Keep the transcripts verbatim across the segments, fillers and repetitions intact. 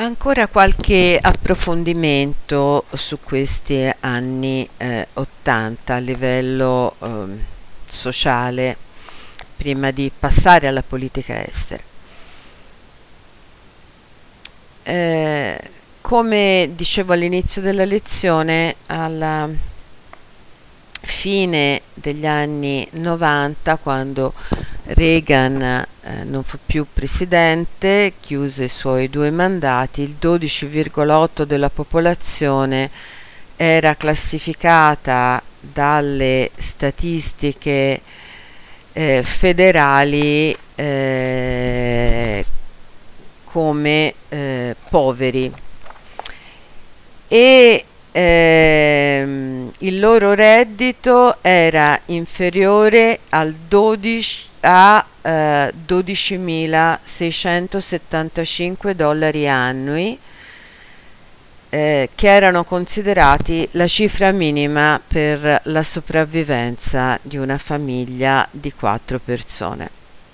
Ancora qualche approfondimento su questi anni eh, ottanta a livello ehm, sociale, prima di passare alla politica estera. Eh, come dicevo all'inizio della lezione, alla fine degli anni novanta, quando Reagan eh, non fu più presidente, chiuse i suoi due mandati, il dodici virgola otto della popolazione era classificata dalle statistiche eh, federali eh, come eh, poveri, e ehm, il loro reddito era inferiore al dodici a eh, dodicimilaseicentosettantacinque dollari annui, eh, che erano considerati la cifra minima per la sopravvivenza di una famiglia di quattro persone.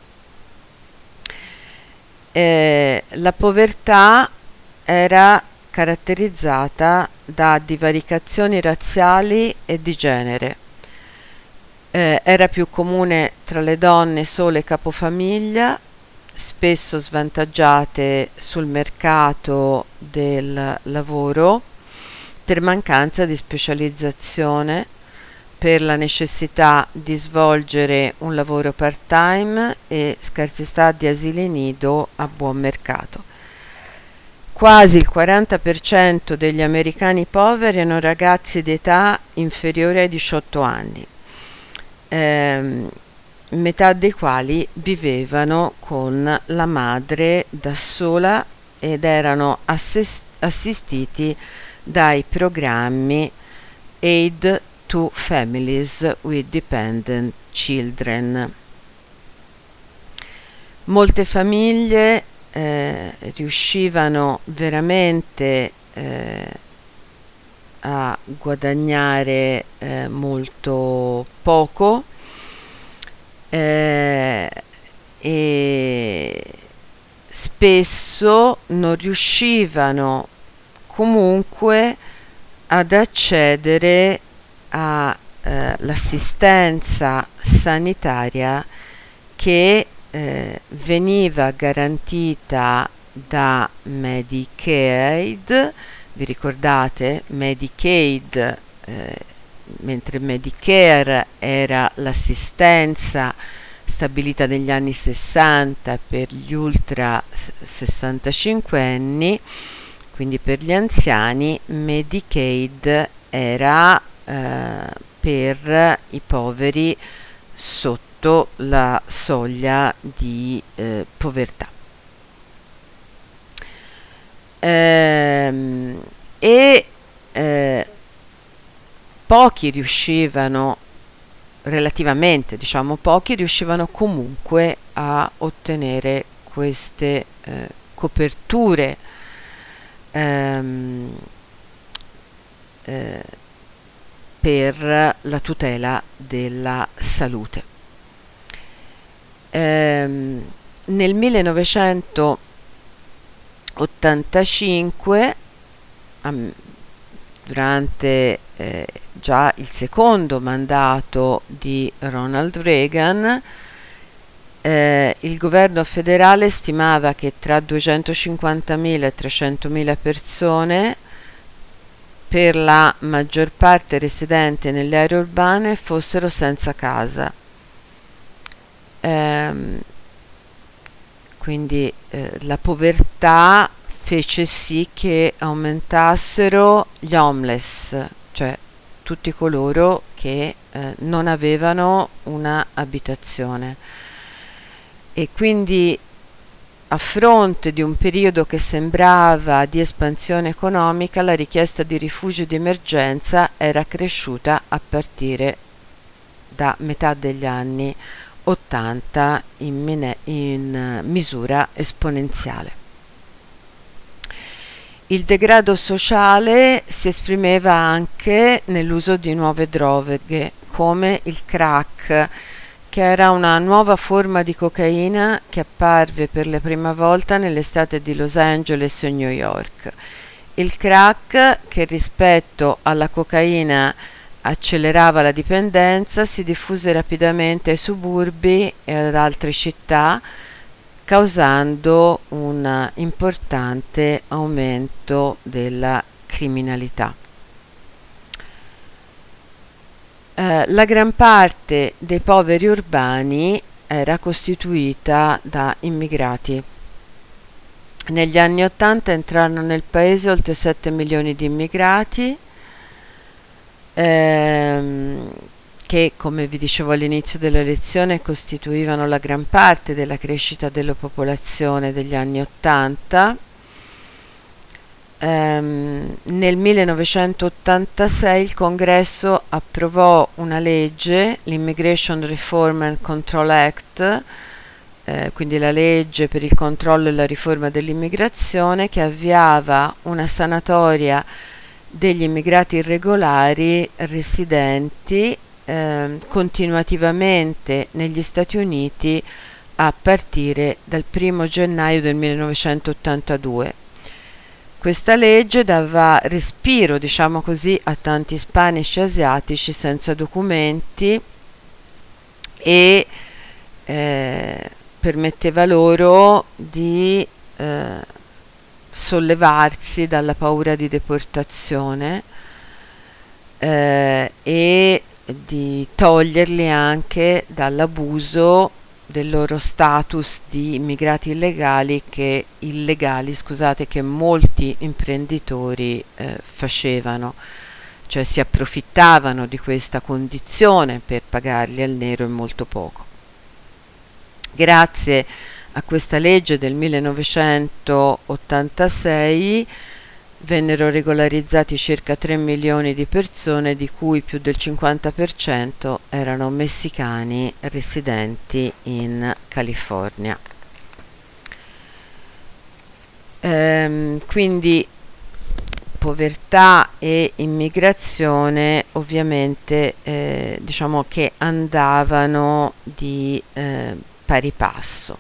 Eh, la povertà era caratterizzata da divaricazioni razziali e di genere. Eh, era più comune tra le donne sole capofamiglia, spesso svantaggiate sul mercato del lavoro per mancanza di specializzazione, per la necessità di svolgere un lavoro part-time e scarsità di asili nido a buon mercato. Quasi il quaranta per cento degli americani poveri erano ragazzi di età inferiore ai diciotto anni, ehm, metà dei quali vivevano con la madre da sola ed erano assist- assistiti dai programmi Aid to Families with Dependent Children. Molte famiglie eh, riuscivano veramente eh, a guadagnare eh, molto poco eh, e spesso non riuscivano comunque ad accedere all'assistenza eh, sanitaria che eh, veniva garantita da Medicaid. Vi ricordate? Medicaid, eh, mentre Medicare era l'assistenza stabilita negli anni sessanta per gli ultra sessantacinque anni, quindi per gli anziani. Medicaid era eh, per i poveri sotto la soglia di eh, povertà. Ehm, e eh, pochi riuscivano, relativamente diciamo pochi, riuscivano comunque a ottenere queste eh, coperture ehm, eh, per la tutela della salute. Ehm, nel millenovecentottantacinque, am, durante eh, già il secondo mandato di Ronald Reagan, eh, il governo federale stimava che tra duecentocinquantamila e trecentomila persone, per la maggior parte residente nelle aree urbane, fossero senza casa. Ehm, quindi eh, la povertà fece sì che aumentassero gli homeless, cioè tutti coloro che eh, non avevano una abitazione, e quindi, a fronte di un periodo che sembrava di espansione economica, la richiesta di rifugio di emergenza era cresciuta a partire da metà degli anni ottanta in, mine- in misura esponenziale. Il degrado sociale si esprimeva anche nell'uso di nuove droghe, come il crack, che era una nuova forma di cocaina che apparve per la prima volta nell'estate di Los Angeles e New York. Il crack, che rispetto alla cocaina accelerava la dipendenza, si diffuse rapidamente ai suburbi e ad altre città, causando un importante aumento della criminalità. Eh, la gran parte dei poveri urbani era costituita da immigrati. Negli anni Ottanta entrarono nel paese oltre sette milioni di immigrati, ehm, che, come vi dicevo all'inizio della lezione, costituivano la gran parte della crescita della popolazione degli anni Ottanta. Um, nel millenovecentottantasei il Congresso approvò una legge, l'Immigration Reform and Control Act, eh, quindi la legge per il controllo e la riforma dell'immigrazione, che avviava una sanatoria degli immigrati irregolari residenti eh, continuativamente negli Stati Uniti a partire dal primo gennaio del millenovecentottantadue. Questa legge dava respiro, diciamo così, a tanti ispanici e asiatici senza documenti e eh, permetteva loro di eh, sollevarsi dalla paura di deportazione eh, e di toglierli anche dall'abuso del loro status di immigrati illegali che illegali, scusate, che molti imprenditori eh, facevano, cioè si approfittavano di questa condizione per pagarli al nero e molto poco. Grazie a questa legge del millenovecentottantasei vennero regolarizzati circa tre milioni di persone, di cui più del cinquanta per cento erano messicani residenti in California. Ehm, quindi povertà e immigrazione ovviamente eh, diciamo che andavano di eh, pari passo.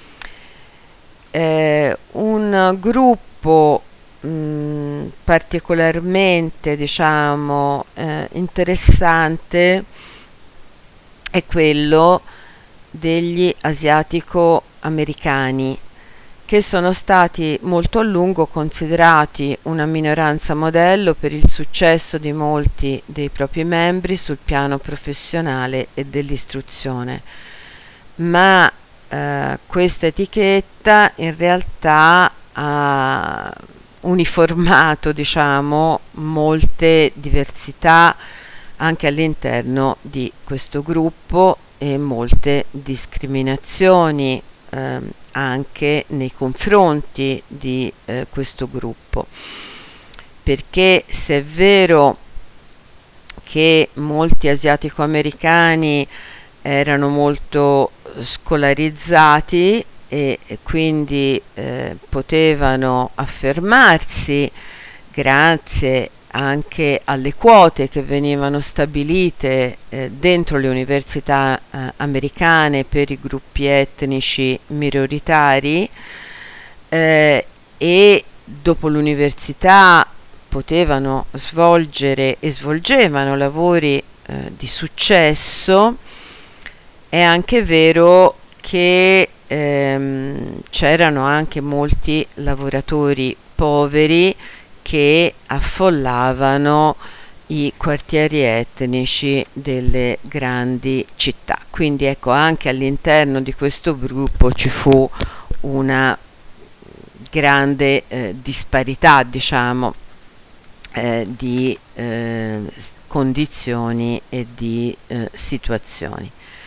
Eh, un gruppo mh, particolarmente diciamo eh, interessante è quello degli asiatico-americani, che sono stati molto a lungo considerati una minoranza modello per il successo di molti dei propri membri sul piano professionale e dell'istruzione, ma eh, questa etichetta in realtà ha uniformato, diciamo, molte diversità anche all'interno di questo gruppo e molte discriminazioni eh, anche nei confronti di eh, questo gruppo, perché se è vero che molti asiatico-americani erano molto scolarizzati e, e quindi eh, potevano affermarsi grazie anche alle quote che venivano stabilite eh, dentro le università eh, americane per i gruppi etnici minoritari eh, e dopo l'università potevano svolgere e svolgevano lavori eh, di successo. È anche vero che ehm, c'erano anche molti lavoratori poveri che affollavano i quartieri etnici delle grandi città. Quindi ecco, anche all'interno di questo gruppo ci fu una grande eh, disparità, diciamo, eh, di eh, condizioni e di eh, situazioni.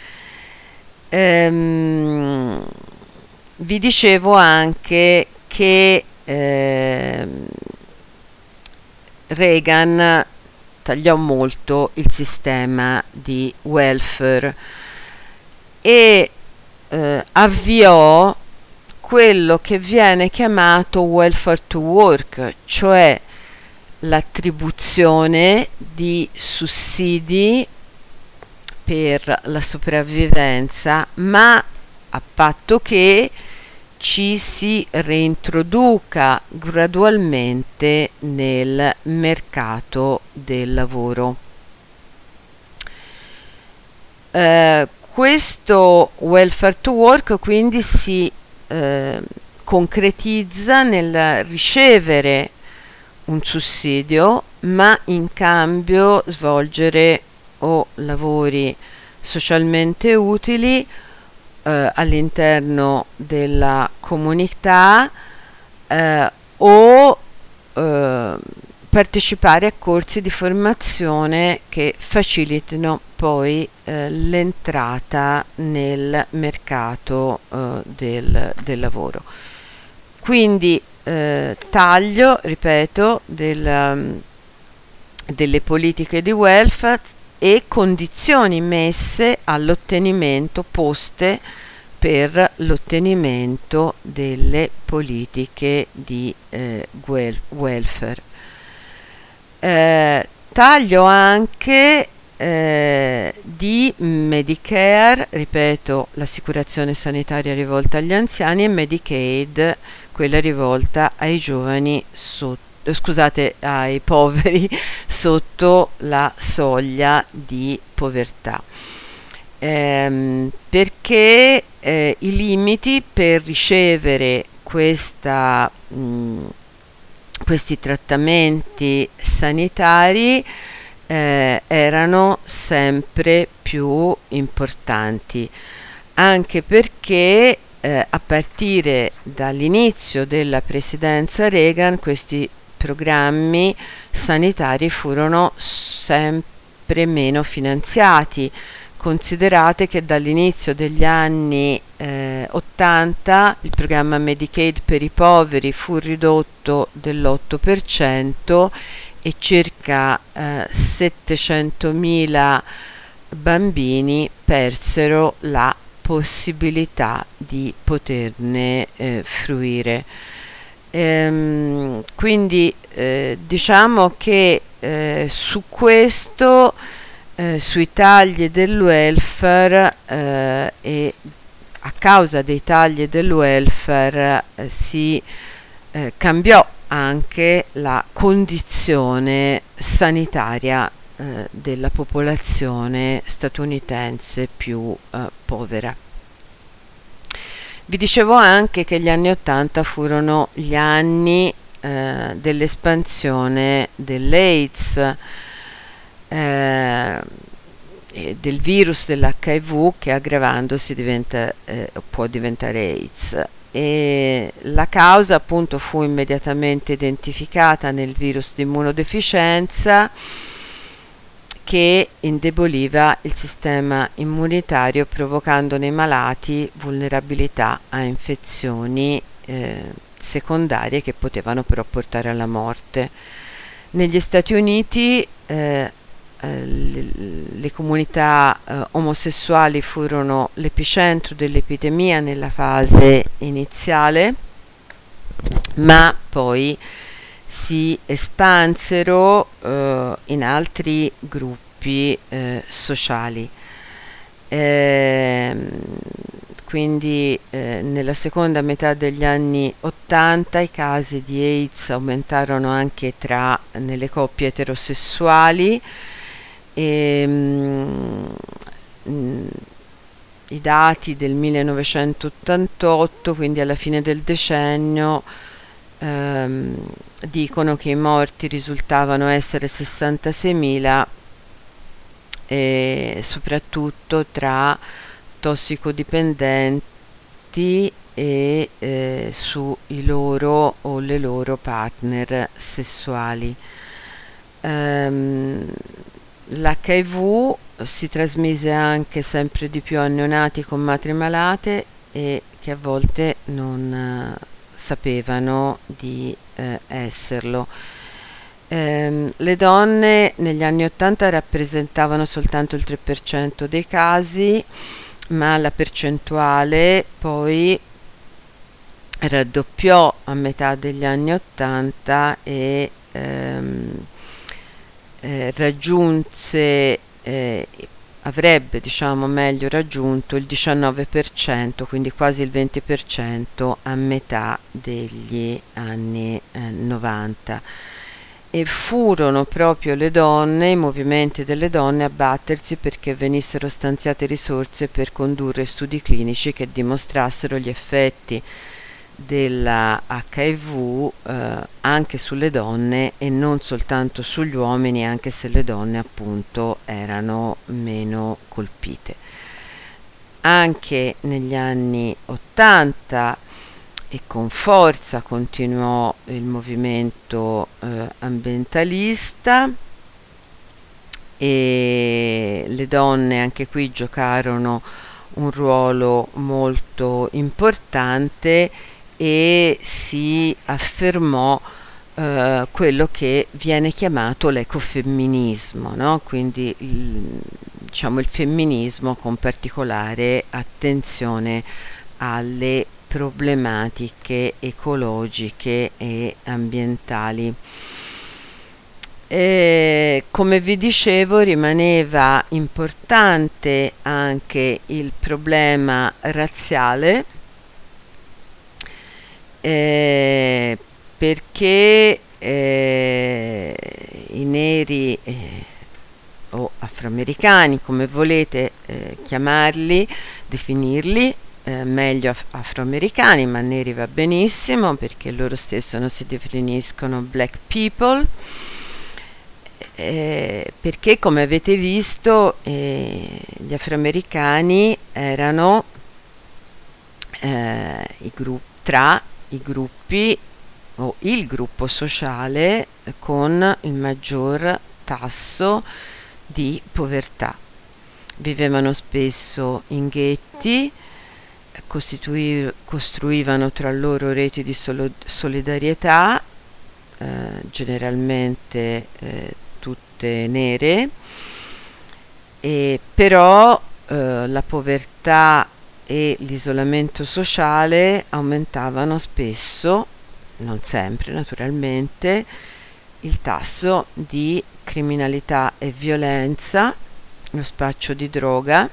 Ehm, vi dicevo anche che ehm, Reagan tagliò molto il sistema di welfare e eh, avviò quello che viene chiamato welfare to work, cioè l'attribuzione di sussidi per la sopravvivenza, ma a patto che ci si reintroduca gradualmente nel mercato del lavoro. Eh, questo welfare to work quindi si eh, concretizza nel ricevere un sussidio, ma in cambio svolgere o lavori socialmente utili eh, all'interno della comunità eh, o eh, partecipare a corsi di formazione che facilitino poi eh, l'entrata nel mercato eh, del, del lavoro. Quindi eh, taglio, ripeto, del, um, delle politiche di welfare e condizioni messe all'ottenimento, poste per l'ottenimento delle politiche di eh, wel- welfare. Eh, taglio anche eh, di Medicare, ripeto, l'assicurazione sanitaria rivolta agli anziani, e Medicaid, quella rivolta ai giovani sotto, scusate, ai poveri sotto la soglia di povertà. Ehm, perché eh, i limiti per ricevere questa, mh, questi trattamenti sanitari eh, erano sempre più importanti, anche perché eh, a partire dall'inizio della presidenza Reagan questi programmi sanitari furono sempre meno finanziati. Considerate che dall'inizio degli anni eh, ottanta il programma Medicaid per i poveri fu ridotto dell'otto per cento e circa eh, settecentomila bambini persero la possibilità di poterne eh, fruire. Ehm, quindi eh, diciamo che eh, su questo Eh, sui tagli del welfare eh, e a causa dei tagli del welfare eh, si eh, cambiò anche la condizione sanitaria eh, della popolazione statunitense più eh, povera. Vi dicevo anche che gli anni ottanta furono gli anni eh, dell'espansione dell'AIDS, Eh, del virus dell'H I V, che aggravandosi diventa, eh, può diventare AIDS, e la causa appunto fu immediatamente identificata nel virus di immunodeficienza che indeboliva il sistema immunitario, provocando nei malati vulnerabilità a infezioni eh, secondarie che potevano però portare alla morte. Negli Stati Uniti eh, Le, le comunità eh, omosessuali furono l'epicentro dell'epidemia nella fase iniziale, ma poi si espansero eh, in altri gruppi eh, sociali. Eh, quindi eh, nella seconda metà degli anni ottanta i casi di AIDS aumentarono anche tra nelle coppie eterosessuali. E, mh, mh, i dati del millenovecentottantotto, quindi alla fine del decennio, ehm, dicono che i morti risultavano essere sessantaseimila, e soprattutto tra tossicodipendenti e eh, sui loro o le loro partner sessuali. Um, L'H I V si trasmise anche sempre di più a neonati con madri malate e che a volte non eh, sapevano di eh, esserlo. Ehm, le donne negli anni ottanta rappresentavano soltanto il tre per cento dei casi, ma la percentuale poi raddoppiò a metà degli anni ottanta e ehm, Eh, raggiunse eh, avrebbe, diciamo, meglio raggiunto il diciannove per cento, quindi quasi il venti per cento a metà degli anni eh, novanta. E furono proprio le donne, i movimenti delle donne a battersi perché venissero stanziate risorse per condurre studi clinici che dimostrassero gli effetti della acca i vu eh, anche sulle donne e non soltanto sugli uomini, anche se le donne appunto erano meno colpite. Anche negli anni ottanta e con forza continuò il movimento eh, ambientalista, e le donne anche qui giocarono un ruolo molto importante e si affermò eh, quello che viene chiamato l'ecofemminismo, no? Quindi il, diciamo il femminismo con particolare attenzione alle problematiche ecologiche e ambientali. E, come vi dicevo, rimaneva importante anche il problema razziale, eh, perché eh, i neri eh, o afroamericani, come volete eh, chiamarli, definirli, eh, meglio af- afroamericani, ma neri va benissimo perché loro stessi non si definiscono black people, eh, perché come avete visto eh, gli afroamericani erano eh, i gruppi tra i gruppi o il gruppo sociale con il maggior tasso di povertà. Vivevano spesso in ghetti, costitui- costruivano tra loro reti di solo- solidarietà, eh, generalmente eh, tutte nere, e però eh, la povertà e l'isolamento sociale aumentavano spesso, non sempre naturalmente, il tasso di criminalità e violenza, lo spaccio di droga,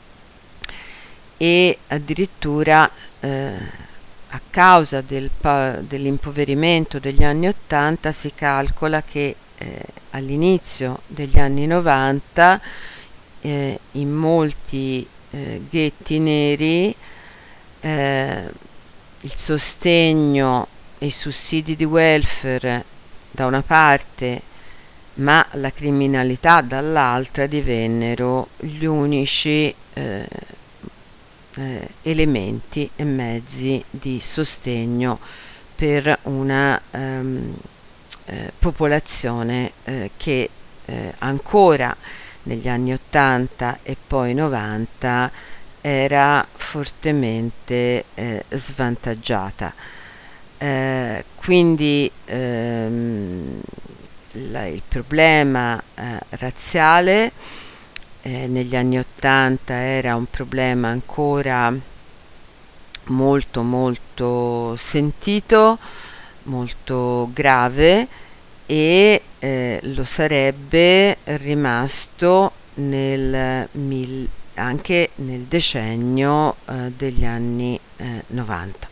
e addirittura eh, a causa del pa- dell'impoverimento degli anni ottanta si calcola che eh, all'inizio degli anni novanta eh, in molti eh, ghetti neri eh, il sostegno e i sussidi di welfare da una parte, ma la criminalità dall'altra, divennero gli unici eh, eh, elementi e mezzi di sostegno per una ehm, eh, popolazione eh, che eh, ancora negli anni ottanta e poi novanta era fortemente eh, svantaggiata. Eh, quindi ehm, la, il problema eh, razziale eh, negli anni ottanta era un problema ancora molto molto sentito, molto grave, e eh, lo sarebbe rimasto nel mil- anche nel decennio eh, degli anni eh, novanta.